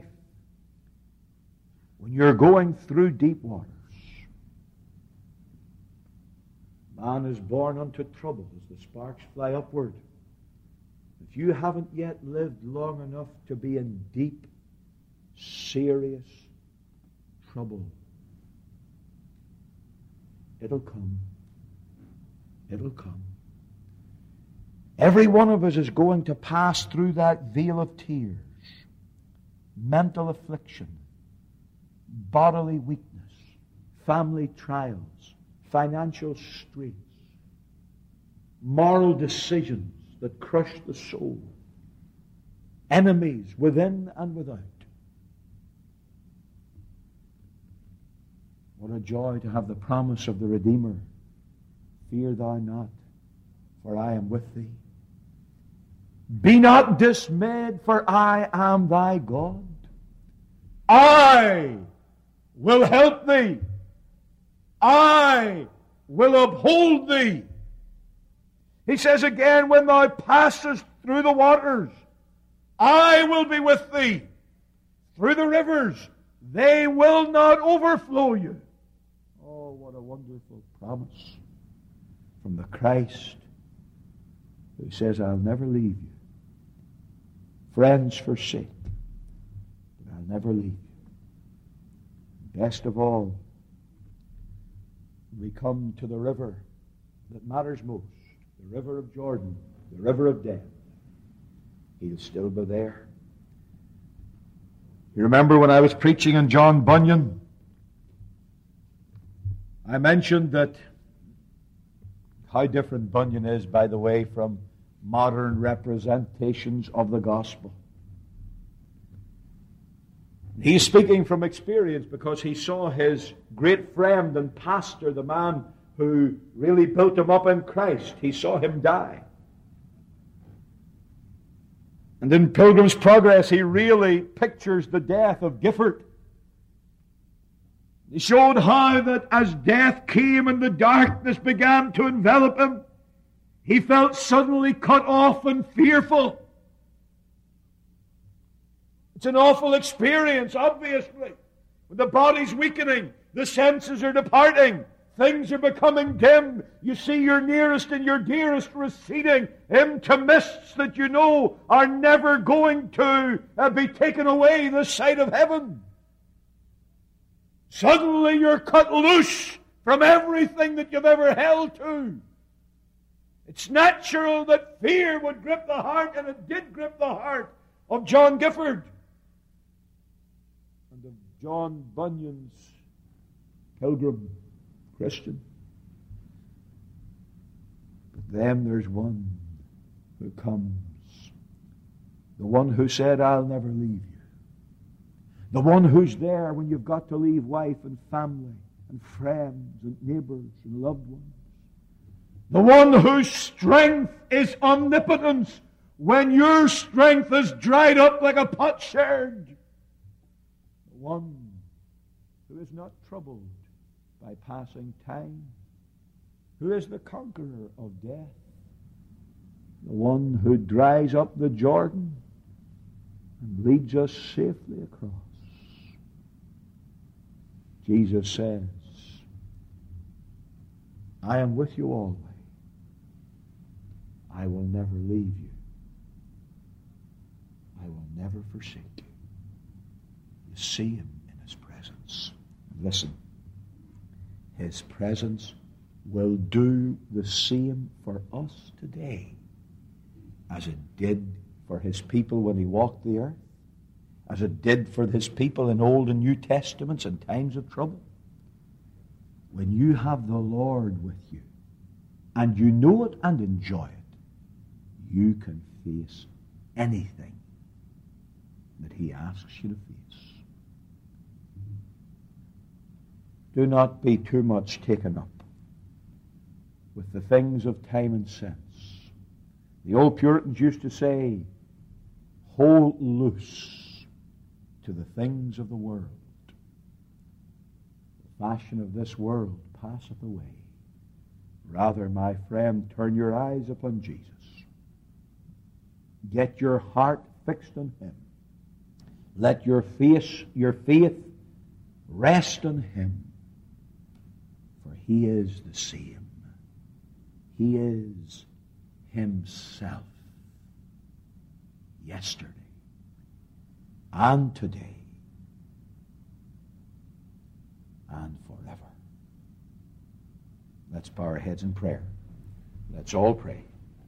when you're going through deep waters. Man is born unto trouble as the sparks fly upward. If you haven't yet lived long enough to be in deep, serious trouble, it'll come. It'll come. Every one of us is going to pass through that veil of tears, mental affliction, bodily weakness, family trials, financial straits, moral decisions that crush the soul, enemies within and without. What a joy to have the promise of the Redeemer. Fear thou not, for I am with thee. Be not dismayed, for I am thy God. I will help thee. I will uphold thee. He says again, when thou passest through the waters, I will be with thee. Through the rivers, they will not overflow you. Oh, what a wonderful promise from the Christ who says, I'll never leave you. Friends forsake, but I'll never leave you. Best of all, we come to the river that matters most, the river of Jordan, the river of death. He'll still be there. You remember when I was preaching on John Bunyan, I mentioned that how different Bunyan is, by the way, from modern representations of the gospel. He's speaking from experience because he saw his great friend and pastor, the man who really built him up in Christ. He saw him die. And in Pilgrim's Progress, he really pictures the death of Gifford. He showed how that as death came and the darkness began to envelop him, he felt suddenly cut off and fearful. It's an awful experience, obviously. When the body's weakening, the senses are departing, things are becoming dim. You see your nearest and your dearest receding into mists that you know are never going to uh, be taken away this side of heaven. Suddenly you're cut loose from everything that you've ever held to. It's natural that fear would grip the heart, and it did grip the heart of John Gifford and of John Bunyan's pilgrim Christian. But then there's one who comes, the one who said, I'll never leave you. The one who's there when you've got to leave wife and family and friends and neighbors and loved ones. The one whose strength is omnipotence when your strength is dried up like a potsherd. The one who is not troubled by passing time, who is the conqueror of death. The one who dries up the Jordan and leads us safely across. Jesus says, I am with you always. I will never leave you. I will never forsake you. You see him in his presence. Listen, his presence will do the same for us today as it did for his people when he walked the earth, as it did for his people in Old and New Testaments in times of trouble. When you have the Lord with you, and you know it and enjoy it, you can face anything that he asks you to face. Do not be too much taken up with the things of time and sense. The old Puritans used to say, hold loose to the things of the world. The fashion of this world passeth away. Rather, my friend, turn your eyes upon Jesus. Get your heart fixed on him. Let your face, your faith rest on him. For he is the same. He is himself. Yesterday and today and forever. Let's bow our heads in prayer. Let's all pray.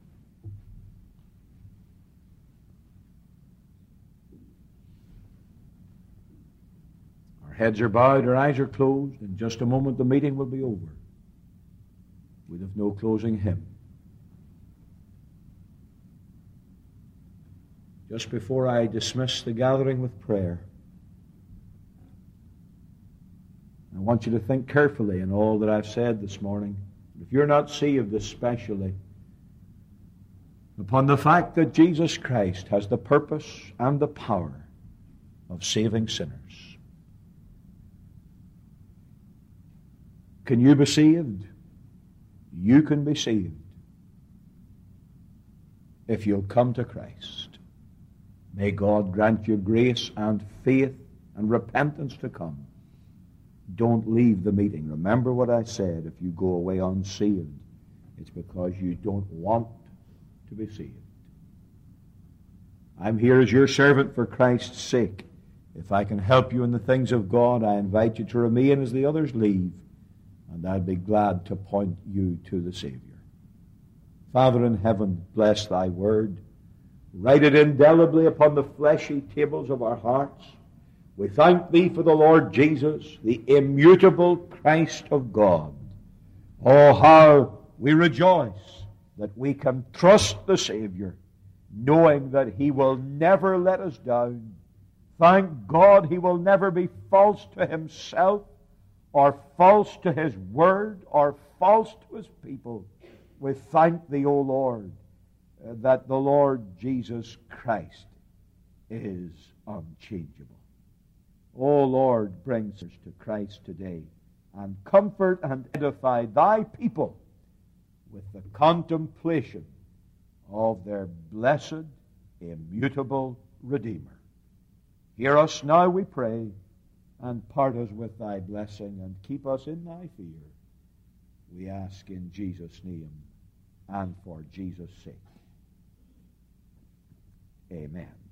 Our heads are bowed, our eyes are closed. In just a moment the meeting will be over. We'll have no closing hymn. just before I dismiss the gathering with prayer, I want you to think carefully in all that I've said this morning. If you're not saved especially, upon the fact that Jesus Christ has the purpose and the power of saving sinners. Can you be saved? You can be saved if you'll come to Christ. May God grant you grace and faith and repentance to come. Don't leave the meeting. Remember what I said. If you go away unsaved, it's because you don't want to be saved. I'm here as your servant for Christ's sake. If I can help you in the things of God, I invite you to remain as the others leave, and I'll be glad to point you to the Savior. Father in heaven, bless thy word. Write it indelibly upon the fleshy tables of our hearts. We thank thee for the Lord Jesus, the immutable Christ of God. Oh, how we rejoice that we can trust the Savior, knowing that he will never let us down. Thank God he will never be false to himself, or false to his word, or false to his people. We thank thee, O Lord, that the Lord Jesus Christ is unchangeable. O Lord, bring us to Christ today, and comfort and edify thy people with the contemplation of their blessed, immutable Redeemer. Hear us now, we pray, and part us with thy blessing, and keep us in thy fear. We ask in Jesus' name, and for Jesus' sake. Amen.